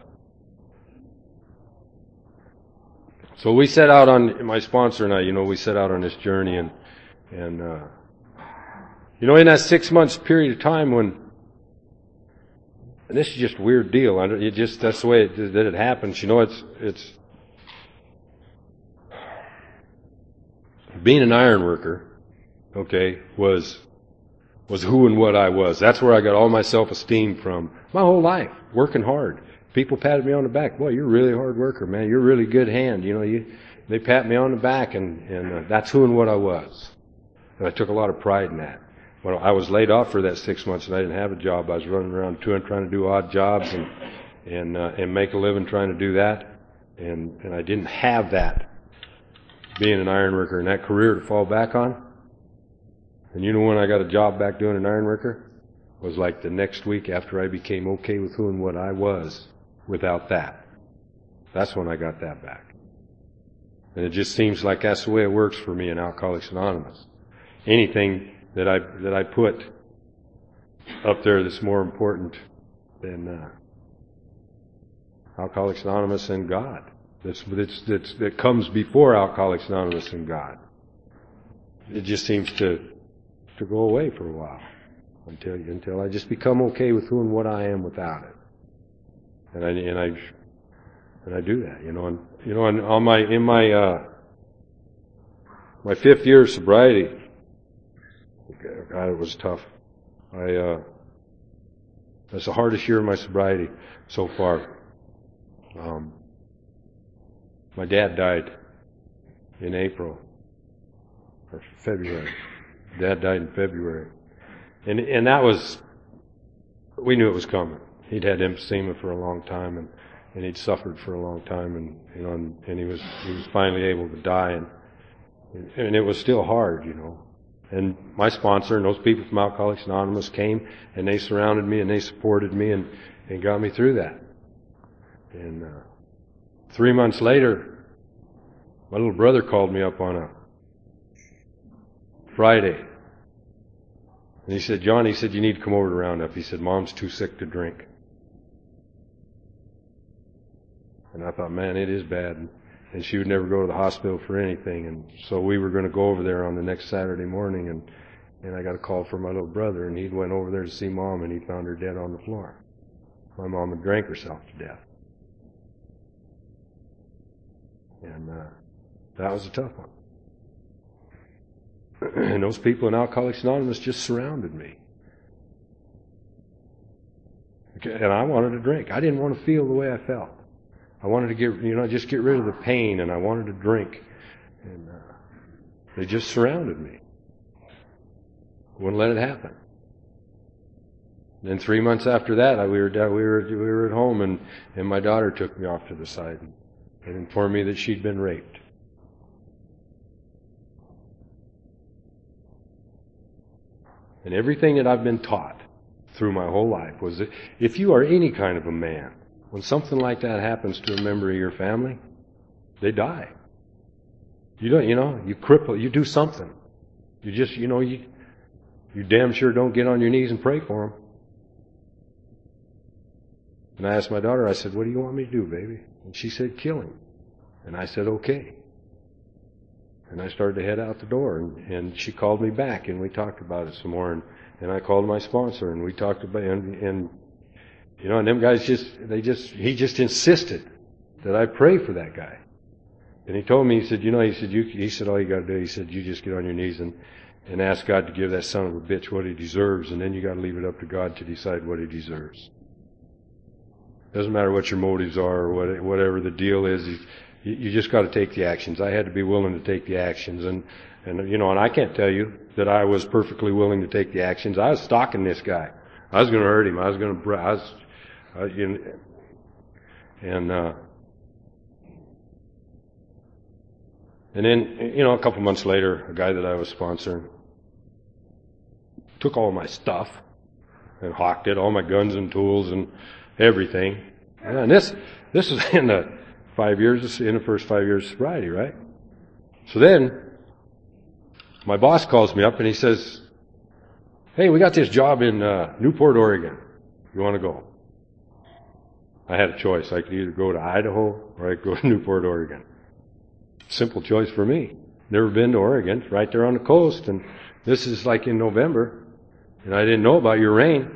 Speaker 1: so we set out on, my sponsor and I, you know, we set out on this journey, and, and, uh, you know, in that six months period of time when, and this is just a weird deal. It just, that's the way it, that it happens. You know, it's, it's, being an iron worker, okay, was, was who and what I was. That's where I got all my self-esteem from. My whole life, working hard. People patted me on the back. Boy, you're a really hard worker, man. You're a really good hand. You know, you, they pat me on the back, and, and uh, that's who and what I was. And I took a lot of pride in that. When I was laid off for that six months and I didn't have a job, I was running around touring, trying to do odd jobs and, and, uh, and make a living trying to do that. And, and I didn't have that, being an iron worker, and that career to fall back on. And you know when I got a job back doing an iron worker? It was like the next week after I became okay with who and what I was without that. That's when I got that back. And it just seems like that's the way it works for me in Alcoholics Anonymous. Anything that I, that I put up there that's more important than, uh, Alcoholics Anonymous and God. That's, that's, that's, that comes before Alcoholics Anonymous and God. It just seems to to go away for a while until until I just become okay with who and what I am without it. And I and I and I do that, you know. And you know, and on my in my uh, my fifth year of sobriety, God, it was tough. I uh, that's the hardest year of my sobriety so far. Um, my dad died in April or February. Dad died in February, and and that was, we knew it was coming. He'd had emphysema for a long time, and, and he'd suffered for a long time, and you know, and, and he was he was finally able to die, and and it was still hard, you know. And my sponsor and those people from Alcoholics Anonymous came, and they surrounded me, and they supported me, and, and got me through that. And uh, three months later, my little brother called me up on a Friday. And he said, John, he said, you need to come over to Roundup. He said, Mom's too sick to drink. And I thought, man, it is bad. And she would never go to the hospital for anything. And so we were going to go over there on the next Saturday morning. And, and I got a call from my little brother. And he went over there to see Mom, and he found her dead on the floor. My mom had drank herself to death. And uh, that was a tough one. And those people in Alcoholics Anonymous just surrounded me. And I wanted to drink. I didn't want to feel the way I felt. I wanted to get, you know, just get rid of the pain, and I wanted to drink. And uh, they just surrounded me. Wouldn't let it happen. Then three months after that, I, we were we were we were at home, and, and my daughter took me off to the side and, and informed me that she'd been raped. And everything that I've been taught through my whole life was that if you are any kind of a man, when something like that happens to a member of your family, they die. You don't, you know, you cripple, you do something. You just, you know, you, you damn sure don't get on your knees and pray for them. And I asked my daughter, I said, what do you want me to do, baby? And she said, kill him. And I said, okay. And I started to head out the door, and, and she called me back, and we talked about it some more, and, and I called my sponsor, and we talked about it, and, and you know, and them guys just, they just, he just insisted that I pray for that guy. And he told me, he said, you know, he said, you, he said, all you got to do, he said, you just get on your knees and, and ask God to give that son of a bitch what he deserves, and then you got to leave it up to God to decide what he deserves. Doesn't matter what your motives are or what, whatever the deal is. You, you just got to take the actions. I had to be willing to take the actions, and and you know, and I can't tell you that I was perfectly willing to take the actions. I was stalking this guy. I was going to hurt him. I was going to. I was, uh, you know, and uh, and then you know, a couple months later, a guy that I was sponsoring took all my stuff and hawked it, all my guns and tools and everything. And this this was in the five years, in the first five years of sobriety, right? So then, my boss calls me up and he says, hey, we got this job in uh, Newport, Oregon. You want to go? I had a choice. I could either go to Idaho or I could go to Newport, Oregon. Simple choice for me. Never been to Oregon. It's right there on the coast, and this is like in November, and I didn't know about your rain.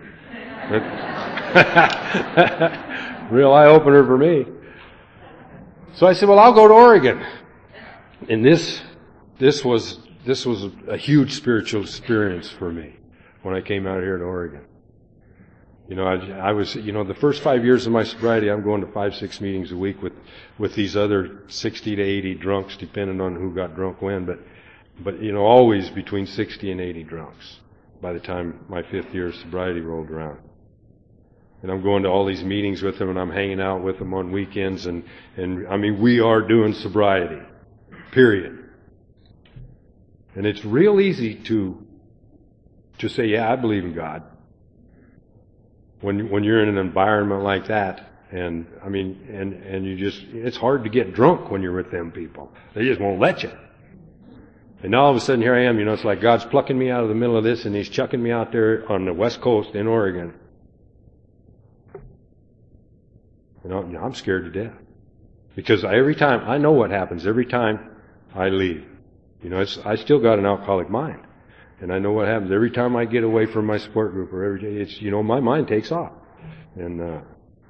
Speaker 1: Real eye-opener for me. So I said, well, I'll go to Oregon. And this, this was, this was a, a huge spiritual experience for me when I came out here to Oregon. You know, I, I was, you know, the first five years of my sobriety, I'm going to five, six meetings a week with, with these other sixty to eighty drunks, depending on who got drunk when, but, but, you know, always between sixty and eighty drunks by the time my fifth year of sobriety rolled around. And I'm going to all these meetings with them, and I'm hanging out with them on weekends, and, and I mean, we are doing sobriety. Period. And it's real easy to, to say, yeah, I believe in God. When, when you're in an environment like that, and, I mean, and, and you just, it's hard to get drunk when you're with them people. They just won't let you. And now all of a sudden here I am, you know, it's like God's plucking me out of the middle of this, and He's chucking me out there on the West Coast in Oregon. You know, I'm scared to death. Because I, every time, I know what happens every time I leave. You know, it's, I still got an alcoholic mind. And I know what happens. Every time I get away from my support group or every day, it's, you know, my mind takes off. And, uh,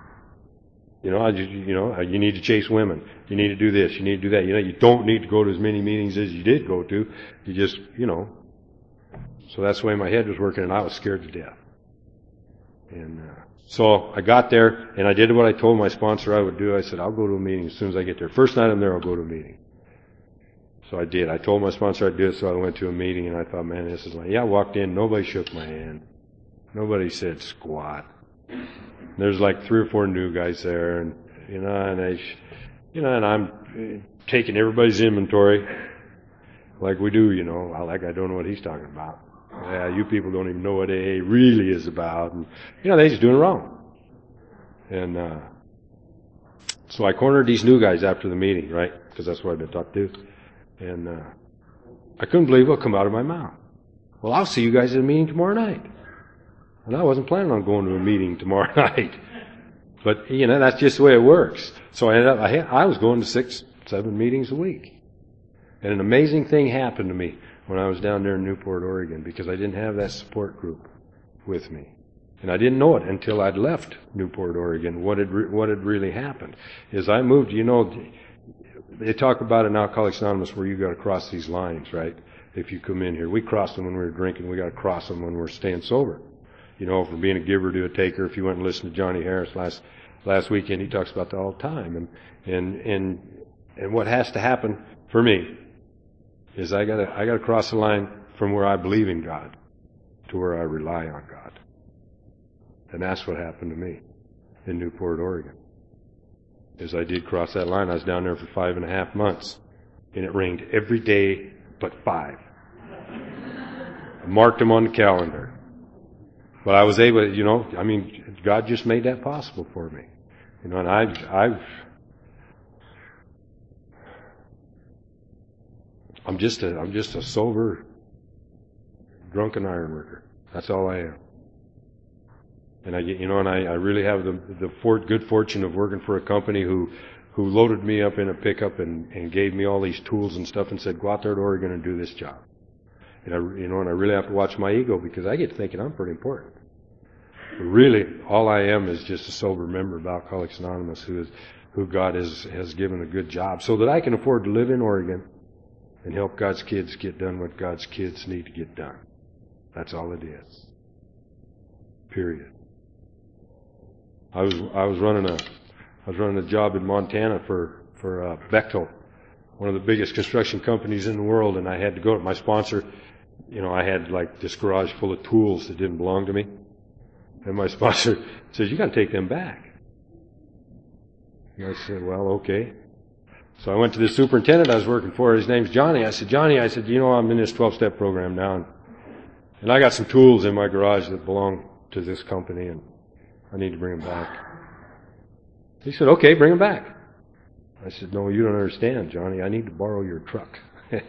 Speaker 1: you know, I just, you know, you need to chase women. You need to do this. You need to do that. You know, you don't need to go to as many meetings as you did go to. You just, you know. So that's the way my head was working, and I was scared to death. And, uh, so I got there, and I did what I told my sponsor I would do. I said, I'll go to a meeting as soon as I get there. First night I'm there, I'll go to a meeting. So I did. I told my sponsor I'd do it, so I went to a meeting, and I thought, man, this is like, yeah, I walked in, nobody shook my hand. Nobody said squat. There's like three or four new guys there, and, you know, and I, you know, and I'm taking everybody's inventory, like we do, you know, like I don't know what he's talking about. Yeah, you people don't even know what A A really is about, and, you know, they're just doing it wrong. And, uh, so I cornered these new guys after the meeting, right? Because that's what I've been taught to do. And, uh, I couldn't believe what come out of my mouth. Well, I'll see you guys at a meeting tomorrow night. And I wasn't planning on going to a meeting tomorrow night. But, you know, that's just the way it works. So I ended up, I, had, I was going to six, seven meetings a week. And an amazing thing happened to me when I was down there in Newport, Oregon, because I didn't have that support group with me. And I didn't know it until I'd left Newport, Oregon, what had, re- what had really happened. As I moved, you know, they talk about in Alcoholics Anonymous where you got to cross these lines, right? If you come in here. We crossed them when we were drinking. We got to cross them when we're staying sober. You know, from being a giver to a taker. If you went and listened to Johnny Harris last last weekend, he talks about that all the time. And and and and what has to happen for me is I gotta I gotta cross the line from where I believe in God to where I rely on God. And that's what happened to me in Newport, Oregon. As I did cross that line, I was down there for five and a half months, and it rained every day but five. I marked them on the calendar. But I was able to, you know, I mean, God just made that possible for me. You know, and I've, I've, I'm just a, I'm just a sober, drunken iron worker. That's all I am. And I get, you know, and I, I really have the, the for, good fortune of working for a company who, who loaded me up in a pickup and, and gave me all these tools and stuff and said, go out there to Oregon and do this job. And I, you know, and I really have to watch my ego because I get thinking I'm pretty important. But really, all I am is just a sober member of Alcoholics Anonymous who is, who God has, has given a good job so that I can afford to live in Oregon and help God's kids get done what God's kids need to get done. That's all it is. Period. I was, I was running a, I was running a job in Montana for, for, uh, Bechtel, one of the biggest construction companies in the world, and I had to go to my sponsor. You know, I had like this garage full of tools that didn't belong to me. And my sponsor says, you gotta take them back. And I said, well, okay. So I went to the superintendent I was working for. His name's Johnny. I said, Johnny, I said, you know, I'm in this twelve-step program now, and, and I got some tools in my garage that belong to this company, and I need to bring them back. He said, okay, bring them back. I said, no, you don't understand, Johnny. I need to borrow your truck.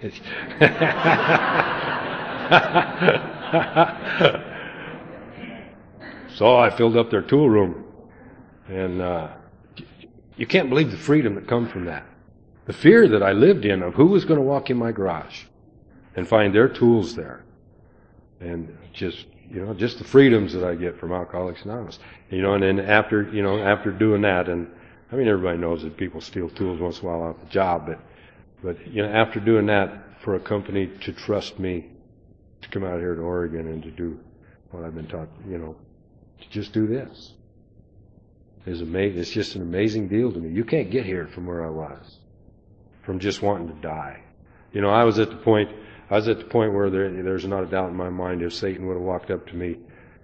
Speaker 1: So I filled up their tool room. And uh, you can't believe the freedom that comes from that. The fear that I lived in of who was going to walk in my garage and find their tools there. And just, you know, just the freedoms that I get from Alcoholics Anonymous. You know, and then after, you know, after doing that, and I mean, everybody knows that people steal tools once in a while off the job, but, but, you know, after doing that, for a company to trust me to come out here to Oregon and to do what I've been taught, you know, to just do this is amazing. It's just an amazing deal to me. You can't get here from where I was, from just wanting to die. You know, I was at the point, I was at the point where there, there's not a doubt in my mind if Satan would have walked up to me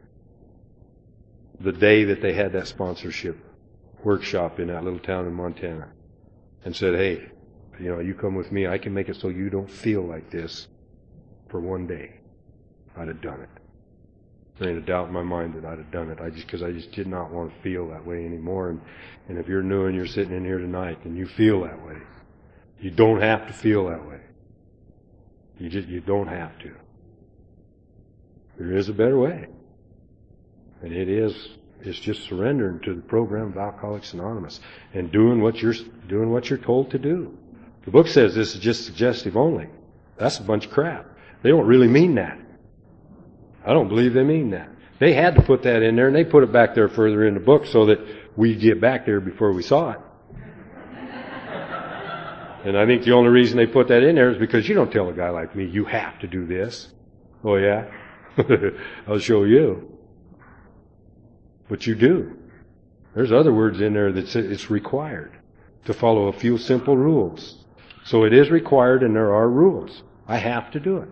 Speaker 1: the day that they had that sponsorship workshop in that little town in Montana and said, hey, you know, you come with me, I can make it so you don't feel like this for one day. I'd have done it. There ain't a doubt in my mind that I'd have done it. I just, because I just did not want to feel that way anymore. And, and if you're new and you're sitting in here tonight and you feel that way, you don't have to feel that way. You just, you don't have to. There is a better way. And it is, it's just surrendering to the program of Alcoholics Anonymous and doing what you're, doing what you're told to do. The book says this is just suggestive only. That's a bunch of crap. They don't really mean that. I don't believe they mean that. They had to put that in there, and they put it back there further in the book so that we'd get back there before we saw it. And I think the only reason they put that in there is because you don't tell a guy like me, you have to do this. Oh yeah? I'll show you. But you do. There's other words in there that say it's required to follow a few simple rules. So it is required and there are rules. I have to do it.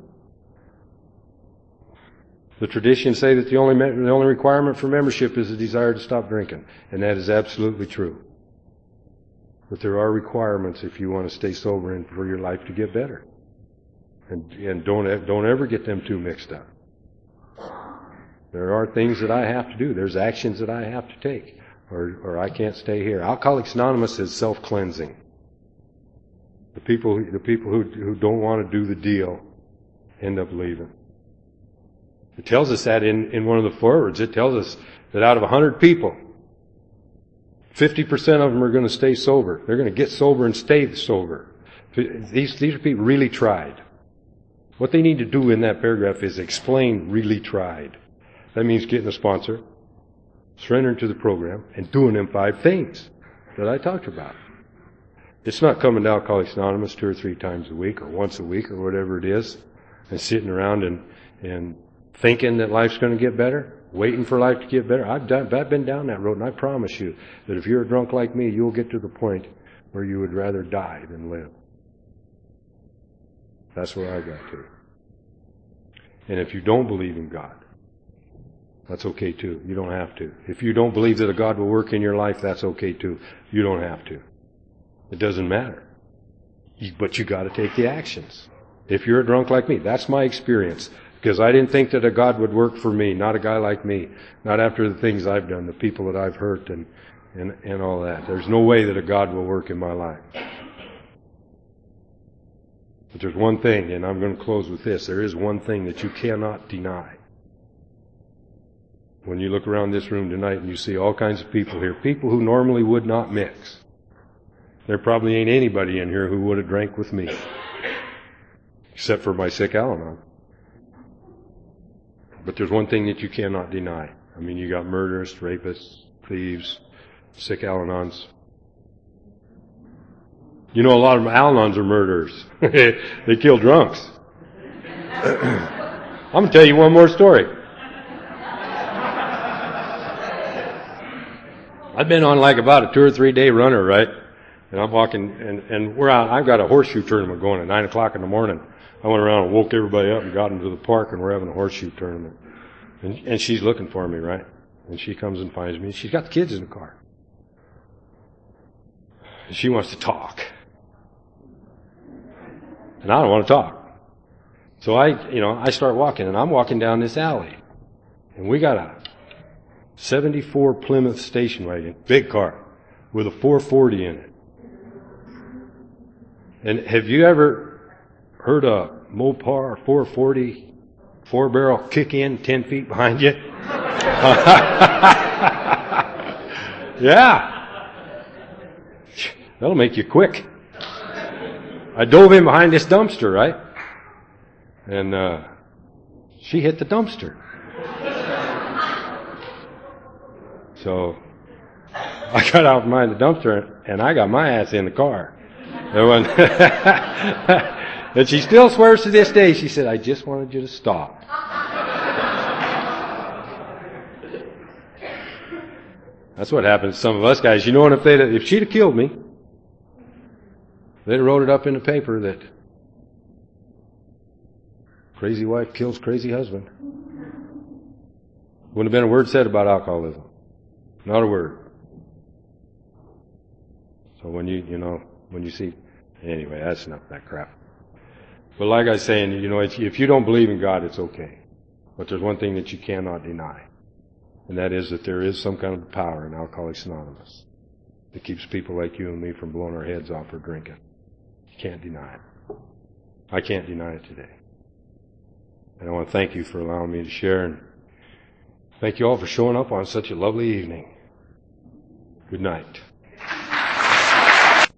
Speaker 1: The traditions say that the only, the only requirement for membership is the desire to stop drinking. And that is absolutely true. But there are requirements if you want to stay sober and for your life to get better. And, and don't, don't ever get them too mixed up. There are things that I have to do. There's actions that I have to take. Or, or I can't stay here. Alcoholics Anonymous is self-cleansing. The people, the people who, who don't want to do the deal end up leaving. It tells us that in, in one of the forewords. It tells us that out of a hundred people, fifty percent of them are going to stay sober. They're going to get sober and stay sober. These, these people really tried. What they need to do in that paragraph is explain really tried. That means getting a sponsor, surrendering to the program, and doing them five things that I talked about. It's not coming to Alcoholics Anonymous two or three times a week or once a week or whatever it is and sitting around and, and thinking that life's going to get better, waiting for life to get better. I've, done, I've been down that road, and I promise you that if you're a drunk like me, you'll get to the point where you would rather die than live. That's where I got to. And if you don't believe in God, that's okay too. You don't have to. If you don't believe that a God will work in your life, that's okay too. You don't have to. It doesn't matter. But you got to take the actions. If you're a drunk like me, that's my experience. Because I didn't think that a God would work for me, not a guy like me, not after the things I've done, the people that I've hurt and, and, and all that. There's no way that a God will work in my life. But there's one thing, and I'm going to close with this. There is one thing that you cannot deny. When you look around this room tonight and you see all kinds of people here, people who normally would not mix. There probably ain't anybody in here who would have drank with me. Except for my sick Al-Anon. But there's one thing that you cannot deny. I mean, you got murderers, rapists, thieves, sick Al-Anons. You know, a lot of Al-Anons are murderers. They kill drunks. I'm going to tell you one more story. I've been on like about a two or three day runner, right? And I'm walking, and, and we're out. I've got a horseshoe tournament going at nine o'clock in the morning. I went around and woke everybody up and got into the park, and we're having a horseshoe tournament. And, and she's looking for me, right? And she comes and finds me. She's got the kids in the car. And she wants to talk. And I don't want to talk. So I, you know, I start walking, and I'm walking down this alley. And we got a seventy-four Plymouth station wagon, big car, with a four forty in it. And have you ever heard a Mopar four forty four barrel kick in ten feet behind you? Yeah. That'll make you quick. I dove in behind this dumpster, right? And uh she hit the dumpster. So I got out behind the dumpster and I got my ass in the car. And, and she still swears to this day. She said, "I just wanted you to stop." That's what happens to some of us guys. You know, and if they if she'd have killed me, they'd have wrote it up in the paper that crazy wife kills crazy husband. Wouldn't have been a word said about alcoholism. Not a word. So when you, you know, when you see, anyway, that's enough of that crap. But like I was saying, you know, if you don't believe in God, it's okay. But there's one thing that you cannot deny. And that is that there is some kind of power in Alcoholics Anonymous that keeps people like you and me from blowing our heads off for drinking. You can't deny it. I can't deny it today. And I want to thank you for allowing me to share, and thank you all for showing up on such a lovely evening. Good night.